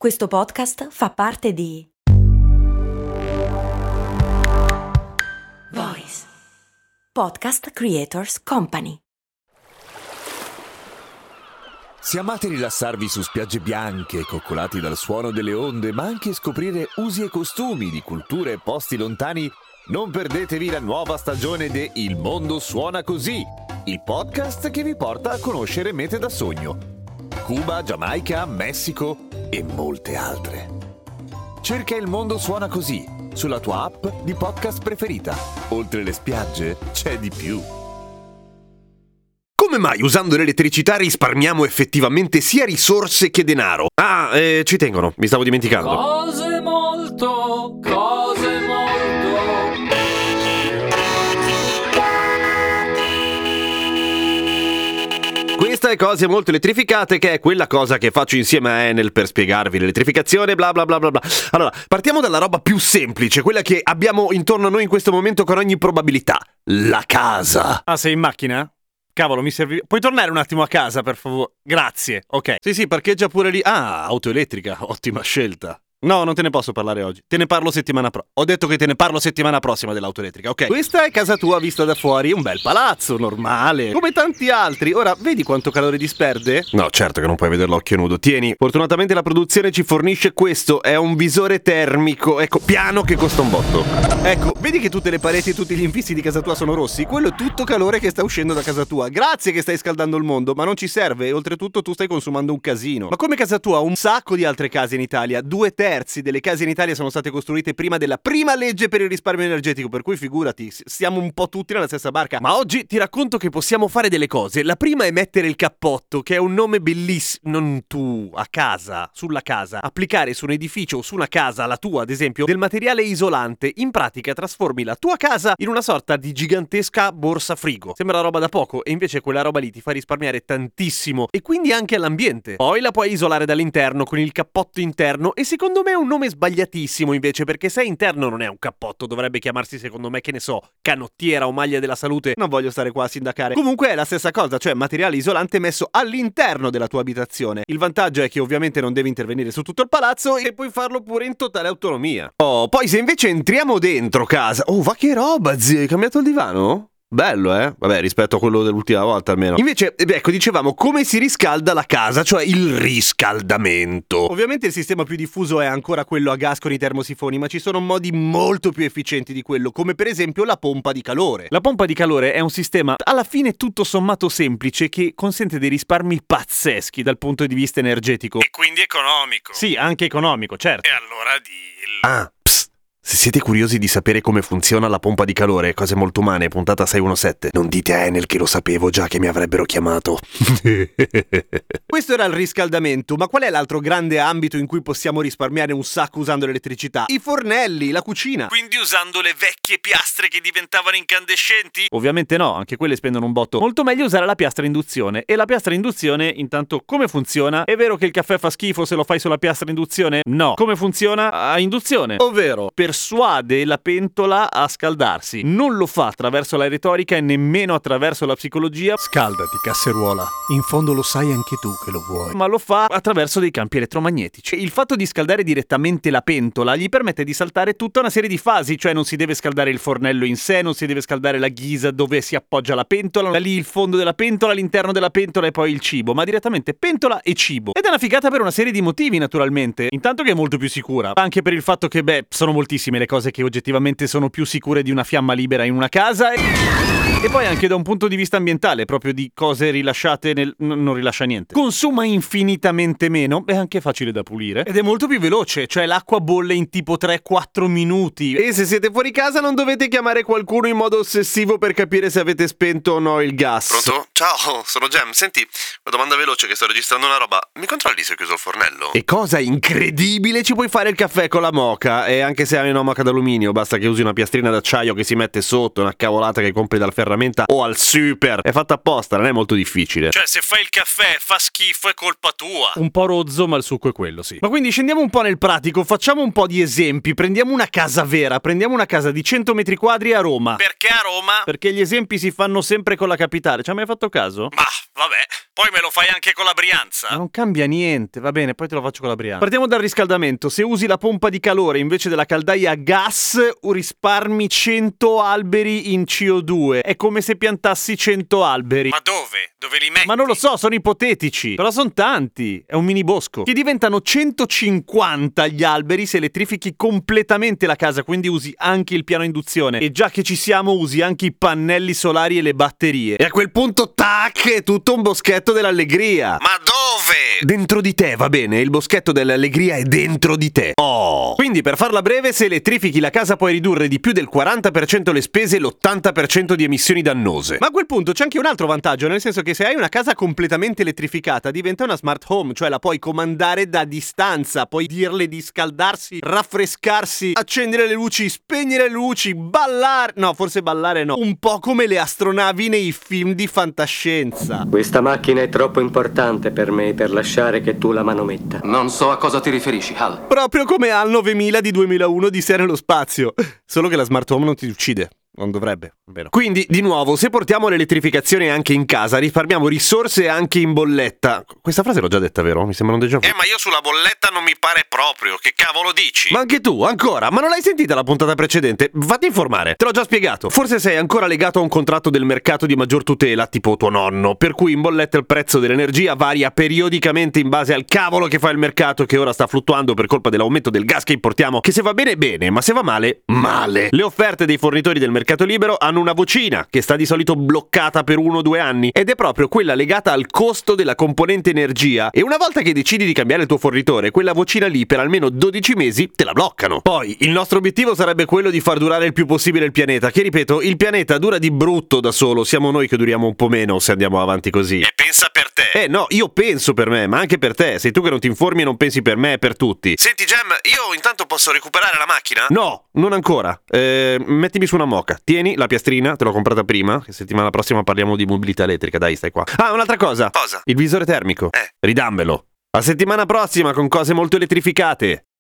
Questo podcast fa parte di Voice Podcast Creators Company. Se amate rilassarvi su spiagge bianche, coccolati dal suono delle onde, ma anche scoprire usi e costumi di culture e posti lontani, non perdetevi la nuova stagione de Il mondo suona così, il podcast che vi porta a conoscere mete da sogno. Cuba, Giamaica, Messico e molte altre. Cerca Il mondo suona così sulla tua app di podcast preferita. Oltre le spiagge c'è di più. Come mai usando l'elettricità risparmiamo effettivamente sia risorse che denaro? Ci tengono, mi stavo dimenticando. Cose molto. Questa è Cose molto elettrificate, che è quella cosa che faccio insieme a Enel per spiegarvi l'elettrificazione, bla bla bla bla bla. Allora, partiamo dalla roba più semplice, quella che abbiamo intorno a noi in questo momento con ogni probabilità. La casa. Ah, sei in macchina? Cavolo, mi serve. Puoi tornare un attimo a casa, per favore? Grazie, ok. Sì, parcheggia pure lì. Ah, auto elettrica, ottima scelta. No, non te ne posso parlare oggi. Te ne parlo settimana prossima. Ho detto che te ne parlo settimana prossima dell'auto elettrica, ok? Questa è casa tua vista da fuori, un bel palazzo, normale, come tanti altri. Ora, vedi quanto calore disperde? No, certo che non puoi vederlo a occhio nudo. Tieni, fortunatamente la produzione ci fornisce questo. È un visore termico, ecco, piano, che costa un botto. Ecco, vedi che tutte le pareti e tutti gli infissi di casa tua sono rossi? Quello è tutto calore che sta uscendo da casa tua. Grazie che stai scaldando il mondo, ma non ci serve e oltretutto tu stai consumando un casino. Ma come casa tua, un sacco di altre case in Italia, 2/3 delle case in Italia sono state costruite prima della prima legge per il risparmio energetico, per cui figurati, siamo un po' tutti nella stessa barca. Ma oggi ti racconto che possiamo fare delle cose. La prima è mettere il cappotto, che è un nome bellissimo. Non tu, a casa, sulla casa. Applicare su un edificio o su una casa, la tua ad esempio, del materiale isolante. In pratica trasformi la tua casa in una sorta di gigantesca borsa frigo. Sembra roba da poco e invece quella roba lì ti fa risparmiare tantissimo e quindi anche all'ambiente. Poi la puoi isolare dall'interno con il cappotto interno e secondo me è un nome sbagliatissimo invece, perché se interno non è un cappotto, dovrebbe chiamarsi secondo me, che ne so, canottiera o maglia della salute. Non voglio stare qua a sindacare. Comunque è la stessa cosa, cioè materiale isolante messo all'interno della tua abitazione. Il vantaggio è che ovviamente non devi intervenire su tutto il palazzo e puoi farlo pure in totale autonomia. Oh, poi se invece entriamo dentro casa... Oh, va che roba, zio, hai cambiato il divano? Bello, eh? Vabbè, rispetto a quello dell'ultima volta almeno. Invece, ecco, dicevamo come si riscalda la casa, cioè il riscaldamento. Ovviamente il sistema più diffuso è ancora quello a gas con i termosifoni, ma ci sono modi molto più efficienti di quello, come per esempio la pompa di calore. La pompa di calore è un sistema alla fine tutto sommato semplice che consente dei risparmi pazzeschi dal punto di vista energetico. E quindi economico. Sì, anche economico, certo. E allora dillo. Se siete curiosi di sapere come funziona la pompa di calore, Cose molto umane, puntata 617, non dite a Enel che lo sapevo già che mi avrebbero chiamato. Questo era il riscaldamento, ma qual è l'altro grande ambito in cui possiamo risparmiare un sacco usando l'elettricità? I fornelli, la cucina. Quindi usando le vecchie piastre che diventavano incandescenti? Ovviamente no, anche quelle spendono un botto. Molto meglio usare la piastra induzione. E la piastra induzione, intanto, come funziona? È vero che il caffè fa schifo se lo fai sulla piastra induzione? No. Come funziona? A induzione. Ovvero, persuade la pentola a scaldarsi. Non lo fa attraverso la retorica e nemmeno attraverso la psicologia. Scaldati, casseruola. In fondo lo sai anche tu che lo vuoi. Ma lo fa attraverso dei campi elettromagnetici. Il fatto di scaldare direttamente la pentola gli permette di saltare tutta una serie di fasi, cioè non si deve scaldare il fornello in sé, non si deve scaldare la ghisa dove si appoggia la pentola, da lì il fondo della pentola, l'interno della pentola e poi il cibo, ma direttamente pentola e cibo. Ed è una figata per una serie di motivi, naturalmente. Intanto che è molto più sicura, anche per il fatto che, sono moltissime le cose che oggettivamente sono più sicure di una fiamma libera in una casa e poi anche da un punto di vista ambientale, proprio di cose rilasciate non rilascia niente. Consuma infinitamente meno, è anche facile da pulire ed è molto più veloce, cioè l'acqua bolle in tipo 3-4 minuti. E se siete fuori casa non dovete chiamare qualcuno in modo ossessivo per capire se avete spento o no il gas. Pronto? Ciao, sono Gem. Senti, una domanda veloce che sto registrando una roba. Mi controlli se ho chiuso il fornello? E cosa incredibile, ci puoi fare il caffè con la moka, e anche se hai in omaca d'alluminio, basta che usi una piastrina d'acciaio che si mette sotto, una cavolata che compri dal ferramenta o al super. È fatta apposta, non è molto difficile. Cioè, se fai il caffè fa schifo è colpa tua. Un po' rozzo, ma il succo è quello, sì. Ma quindi scendiamo un po' nel pratico, facciamo un po' di esempi, prendiamo una casa vera, prendiamo una casa di 100 metri quadri a Roma. Perché a Roma? Perché gli esempi si fanno sempre con la capitale, ci hai mai fatto caso? Ma, vabbè, poi me lo fai anche con la Brianza. Non cambia niente, va bene, poi te lo faccio con la Brianza. Partiamo dal riscaldamento. Se usi la pompa di calore invece della caldaia a gas, risparmi 100 alberi in CO2. È come se piantassi 100 alberi. Ma dove? Dove li metti? Ma non lo so, sono ipotetici. Però sono tanti. È un mini bosco. Ti diventano 150 gli alberi se elettrifichi completamente la casa, quindi usi anche il piano induzione. E già che ci siamo, usi anche i pannelli solari e le batterie. E a quel punto, tac, è tutto un boschetto dell'allegria. Ma dove? Dentro di te, va bene? Il boschetto dell'allegria è dentro di te. Oh! Quindi, per farla breve, se elettrifichi la casa puoi ridurre di più del 40% le spese e l'80% di emissioni dannose. Ma a quel punto c'è anche un altro vantaggio, nel senso che se hai una casa completamente elettrificata diventa una smart home, cioè la puoi comandare da distanza, puoi dirle di scaldarsi, raffrescarsi, accendere le luci, spegnere le luci, ballare... No, forse ballare no. Un po' come le astronavi nei film di fantascienza. Questa macchina è troppo importante per me per lasciare che tu la manometta. Non so a cosa ti riferisci, Hal. Proprio come HAL 9000 di 2001 di Sé nello spazio. Solo che la smart home non ti uccide. Non dovrebbe, vero? Quindi, di nuovo, se portiamo l'elettrificazione anche in casa, risparmiamo risorse anche in bolletta. Questa frase l'ho già detta, vero? Mi sembra un déjà vu. Ma io sulla bolletta non mi pare proprio. Che cavolo dici? Ma anche tu, ancora? Ma non l'hai sentita la puntata precedente? Vatti a informare, te l'ho già spiegato. Forse sei ancora legato a un contratto del mercato di maggior tutela, tipo tuo nonno, per cui in bolletta il prezzo dell'energia varia periodicamente in base al cavolo che fa il mercato, che ora sta fluttuando per colpa dell'aumento del gas che importiamo, che se va bene, bene, ma se va male, male. Le offerte dei fornitori del mercato libero hanno una vocina che sta di solito bloccata per 1 o 2 anni ed è proprio quella legata al costo della componente energia, e una volta che decidi di cambiare il tuo fornitore, quella vocina lì per almeno 12 mesi te la bloccano. Poi il nostro obiettivo sarebbe quello di far durare il più possibile il pianeta, che ripeto, il pianeta dura di brutto da solo, siamo noi che duriamo un po' meno se andiamo avanti così. E pensa per te. No, io penso per me, ma anche per te. Sei tu che non ti informi e non pensi per me e per tutti. Senti, Gem, io intanto posso recuperare la macchina? No, non ancora. Mettimi su una moca. Tieni la piastrina, te l'ho comprata prima, che settimana prossima parliamo di mobilità elettrica, dai, stai qua. Ah, un'altra cosa. Cosa? Il visore termico. Ridammelo. A settimana prossima con cose molto elettrificate.